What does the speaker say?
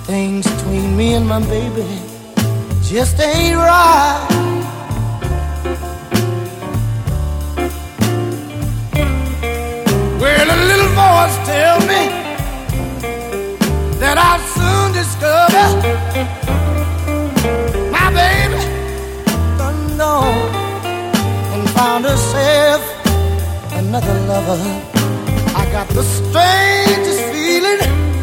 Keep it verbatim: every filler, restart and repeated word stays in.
Things between me and my baby just ain't right. Well, a little voice tell me that I'll soon discover my baby done gone and found herself another lover. I got the strangest feeling